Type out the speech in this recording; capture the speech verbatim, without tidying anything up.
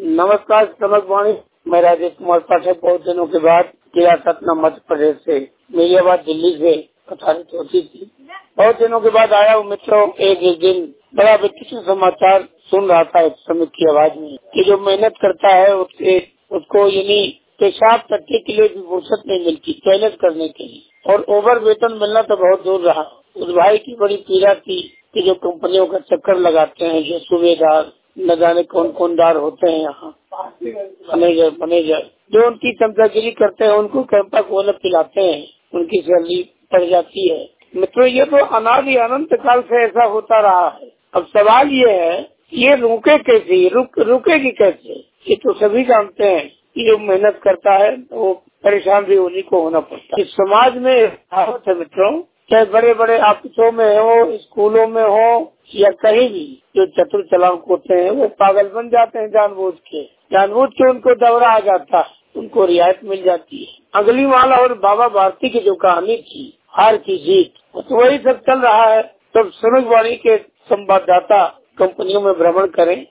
नमस्कार समक वाणी, मैं राजेश कुमार पाठक बहुत दिनों के बाद जिला सतना मध्य प्रदेश से मेरी आवाज दिल्ली से प्रसारित होती थी। बहुत दिनों के बाद आया हूँ मित्रों। एक एक दिन बड़ा विचित्र समाचार सुन रहा था एक श्रमिक की आवाज में कि जो मेहनत करता है उसके उसको यानी पेशाब करने के लिए भी फुर्सत नहीं मिलती, टॉयलेट करने के लिए, और ओवर वेतन मिलना तो बहुत दूर रहा। उस भाई की बड़ी पीड़ा थी कि जो कंपनियों का चक्कर लगाते हैं, जो सूबेदार न जाने कौन कौन दार होते हैं यहाँ, मैनेजर मैनेजर जो उनकी चमचागिरी करते हैं, उनको कैंपा कोला पिलाते हैं, उनकी सैलरी बढ़ जाती है। मित्रों, ये तो अनादि अनंत काल से ऐसा होता रहा है। अब सवाल ये है ये रुके कैसे, रुक रुकेगी कैसे? ये तो सभी जानते हैं कि जो मेहनत करता है वो परेशान भी उन्हीं को होना पड़ता है। इस समाज में कहावत है मित्रों, चाहे बड़े बड़े ऑफिसों में हो, स्कूलों में हो या कहीं भी, जो चतुर चालाक होते हैं वो पागल बन जाते हैं जानबूझ के जानबूझ के उनको दौरा आ जाता है, उनको रियायत मिल जाती है। अगली वाला और बाबा भारती की जो कहानी थी, हार की जीत, तो वही सब चल रहा है। तब श्रमिक वाणी के संवाददाता कंपनियों में भ्रमण करें